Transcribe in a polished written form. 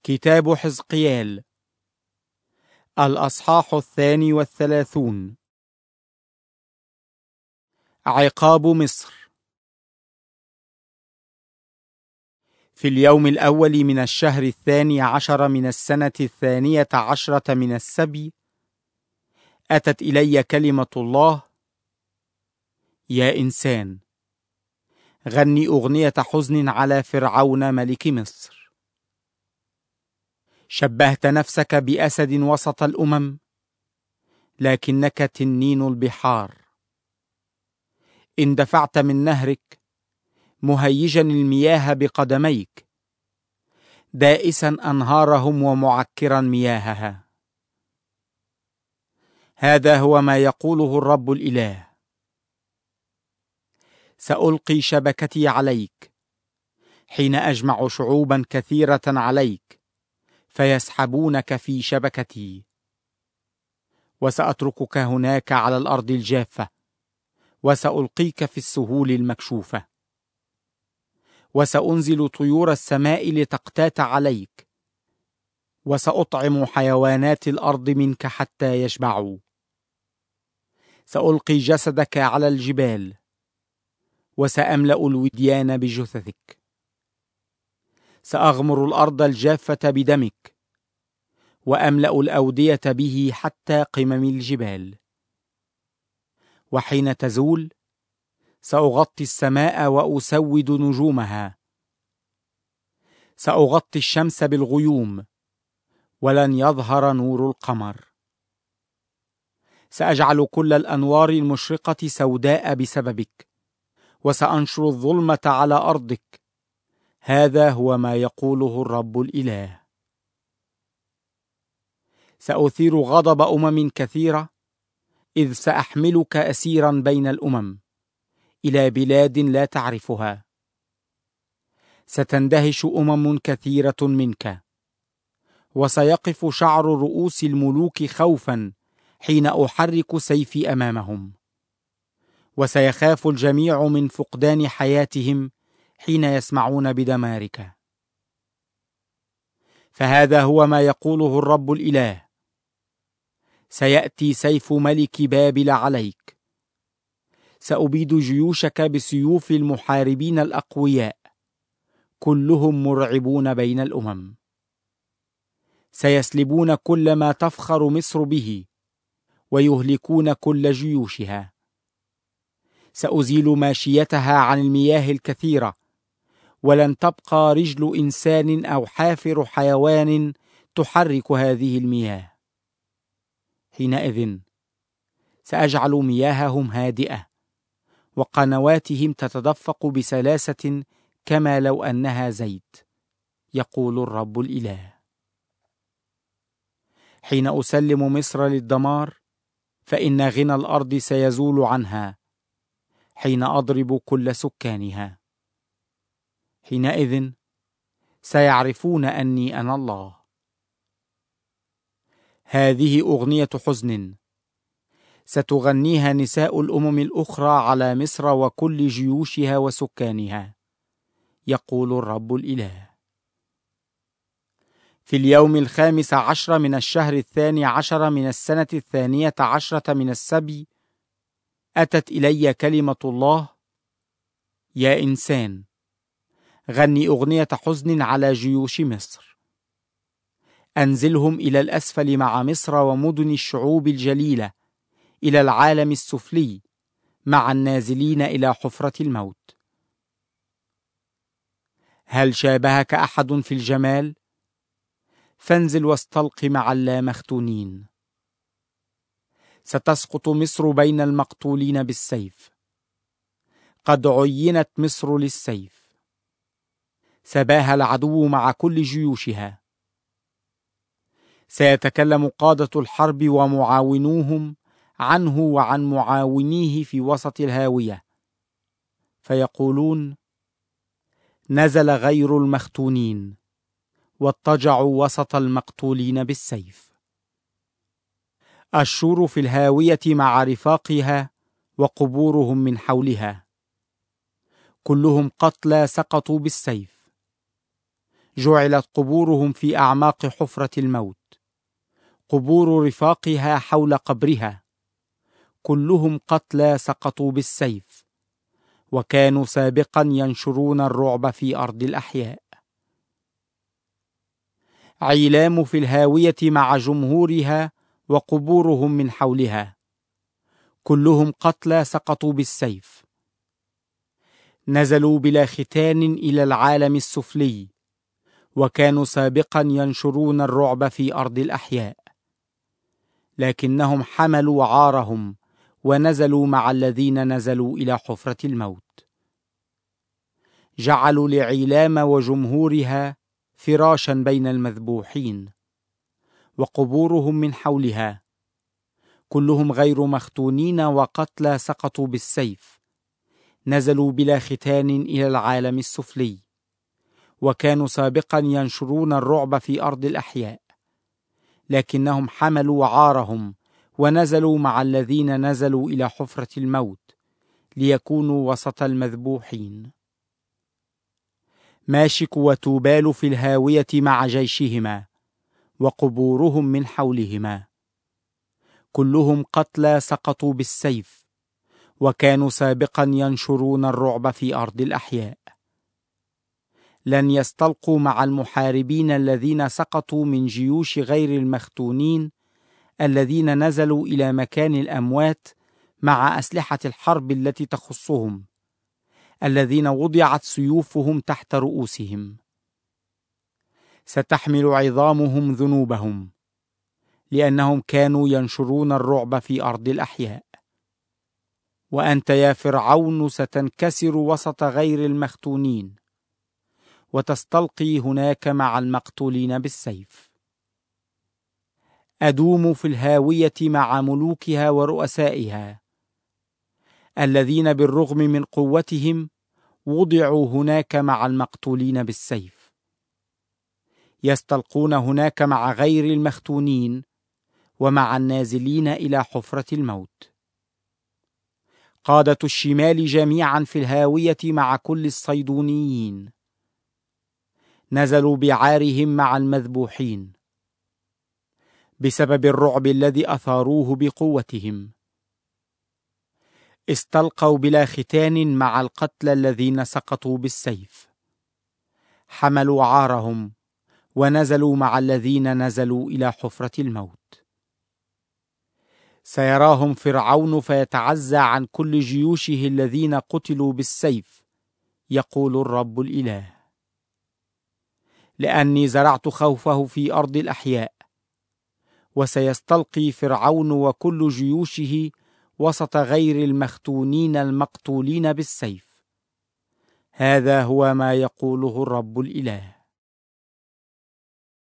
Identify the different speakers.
Speaker 1: كتاب حزقيال الأصحاح 32. عقاب مصر. في اليوم الأول من الشهر 12 من السنة 12 من السبي، أتت إلي كلمة الله: يا إنسان، غني أغنية حزن على فرعون ملك مصر. شبهت نفسك بأسد وسط الأمم، لكنك تنين البحار. اندفعت من نهرك مهيجا المياه بقدميك، دائسا أنهارهم ومعكرا مياهها. هذا هو ما يقوله الرب الإله: سألقي شبكتي عليك حين أجمع شعوبا كثيرة عليك، فيسحبونك في شبكتي. وسأتركك هناك على الأرض الجافة، وسألقيك في السهول المكشوفة. وسأنزل طيور السماء لتقتات عليك، وسأطعم حيوانات الأرض منك حتى يشبعوا. سألقي جسدك على الجبال، وسأملأ الوديان بجثثك. سأغمر الأرض الجافة بدمك، وأملأ الأودية به حتى قمم الجبال. وحين تزول سأغطي السماء وأسود نجومها. سأغطي الشمس بالغيوم، ولن يظهر نور القمر. سأجعل كل الأنوار المشرقة سوداء بسببك، وسأنشر الظلمة على أرضك. هذا هو ما يقوله الرب الإله: سأثير غضب أمم كثيرة، إذ سأحملك أسيرا بين الأمم إلى بلاد لا تعرفها. ستندهش أمم كثيرة منك، وسيقف شعر رؤوس الملوك خوفا حين أحرك سيفي أمامهم. وسيخاف الجميع من فقدان حياتهم حين يسمعون بدمارك. فهذا هو ما يقوله الرب الإله: سيأتي سيف ملك بابل عليك. سأبيد جيوشك بسيوف المحاربين الأقوياء، كلهم مرعبون بين الأمم. سيسلبون كل ما تفخر مصر به، ويهلكون كل جيوشها. سأزيل ماشيتها عن المياه الكثيرة، ولن تبقى رجل إنسان أو حافر حيوان تحرك هذه المياه. حينئذ سأجعل مياههم هادئة، وقنواتهم تتدفق بسلاسة كما لو أنها زيت، يقول الرب الإله. حين أسلم مصر للدمار، فإن غنى الأرض سيزول عنها، حين أضرب كل سكانها. حينئذ سيعرفون أني أنا الله. هذه أغنية حزن ستغنيها نساء الأمم الأخرى على مصر وكل جيوشها وسكانها، يقول الرب الإله. في اليوم 15 من الشهر 12 من السنة 12 من السبي، أتت إلي كلمة الله: يا إنسان، غني أغنية حزن على جيوش مصر. أنزلهم إلى الأسفل مع مصر ومدن الشعوب الجليلة، إلى العالم السفلي مع النازلين إلى حفرة الموت. هل شابهك أحد في الجمال؟ فانزل واستلق مع اللامختونين. ستسقط مصر بين المقتولين بالسيف. قد عينت مصر للسيف. سباها العدو مع كل جيوشها. سيتكلم قادة الحرب ومعاونوهم عنه وعن معاونيه في وسط الهاوية، فيقولون: نزل غير المختونين، واضطجعوا وسط المقتولين بالسيف. أشور في الهاوية مع رفاقها، وقبورهم من حولها، كلهم قتلى سقطوا بالسيف. جعلت قبورهم في أعماق حفرة الموت، قبور رفاقها حول قبرها، كلهم قتلى سقطوا بالسيف، وكانوا سابقا ينشرون الرعب في أرض الأحياء. عيلام في الهاوية مع جمهورها وقبورهم من حولها، كلهم قتلى سقطوا بالسيف، نزلوا بلا ختان إلى العالم السفلي، وكانوا سابقا ينشرون الرعب في أرض الأحياء، لكنهم حملوا عارهم ونزلوا مع الذين نزلوا إلى حفرة الموت. جعلوا لعيلام وجمهورها فراشا بين المذبوحين، وقبورهم من حولها، كلهم غير مختونين وقتلى سقطوا بالسيف، نزلوا بلا ختان إلى العالم السفلي، وكانوا سابقا ينشرون الرعب في أرض الأحياء، لكنهم حملوا عارهم ونزلوا مع الذين نزلوا إلى حفرة الموت ليكونوا وسط المذبوحين. ماشك وتوبال في الهاوية مع جيشهما، وقبورهم من حولهما، كلهم قتلى سقطوا بالسيف، وكانوا سابقا ينشرون الرعب في أرض الأحياء. لن يستلقوا مع المحاربين الذين سقطوا من جيوش غير المختونين الذين نزلوا إلى مكان الأموات مع أسلحة الحرب التي تخصهم، الذين وضعت سيوفهم تحت رؤوسهم. ستحمل عظامهم ذنوبهم، لأنهم كانوا ينشرون الرعب في أرض الأحياء. وأنت يا فرعون ستنكسر وسط غير المختونين، وتستلقي هناك مع المقتولين بالسيف. أدوم في الهاوية مع ملوكها ورؤسائها، الذين بالرغم من قوتهم وضعوا هناك مع المقتولين بالسيف. يستلقون هناك مع غير المختونين ومع النازلين إلى حفرة الموت. قادة الشمال جميعا في الهاوية مع كل الصيدونيين، نزلوا بعارهم مع المذبوحين بسبب الرعب الذي أثاروه بقوتهم. استلقوا بلا ختان مع القتلى الذين سقطوا بالسيف، حملوا عارهم ونزلوا مع الذين نزلوا إلى حفرة الموت. سيراهم فرعون فيتعزى عن كل جيوشه الذين قتلوا بالسيف، يقول الرب الإله، لأني زرعت خوفه في أرض الأحياء، وسيستلقي فرعون وكل جيوشه وسط غير المختونين المقتولين بالسيف. هذا هو ما يقوله الرب الإله.